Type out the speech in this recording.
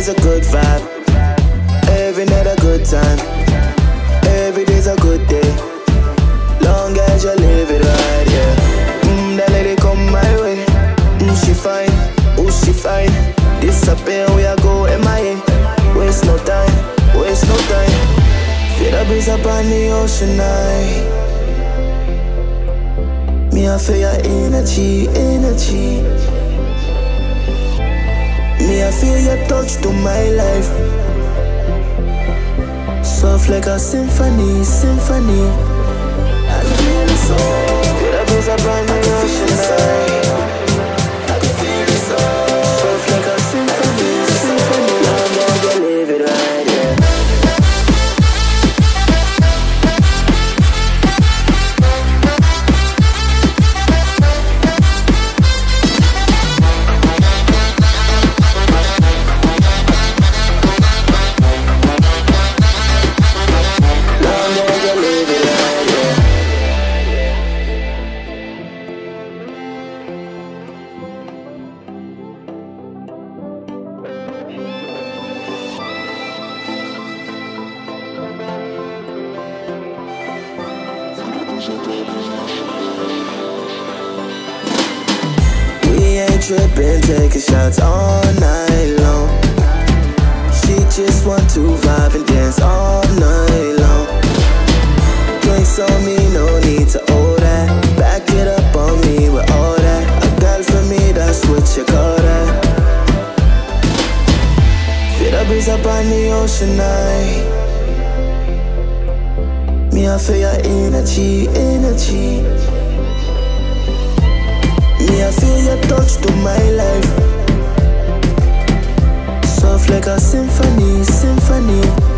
day's a good vibe. Every night a good time. Every day's a good day. Long as you live it right, yeah. That lady come my way. She fine, oh she fine. Disappear, we a go MIA. Waste no time, waste no time. Feel the breeze up on the ocean night. Me I feel your energy, energy. Me I feel your touch to my life. Soft like a symphony, symphony. I feel it so. Feel the breeze up on the ocean night. I can feel it so. Soft like a symphony, symphony. Long as you live it right, yeah. We ain't tripping, taking shots all night long. She just want to vibe and dance all night long. Drinks on me, no need to owe that. Back it up on me with all that. A girl for me, that's what you call that. Feel the breeze up on the ocean night. Me I feel your energy, energy. Me I feel your touch to my life. Soft like a symphony, symphony.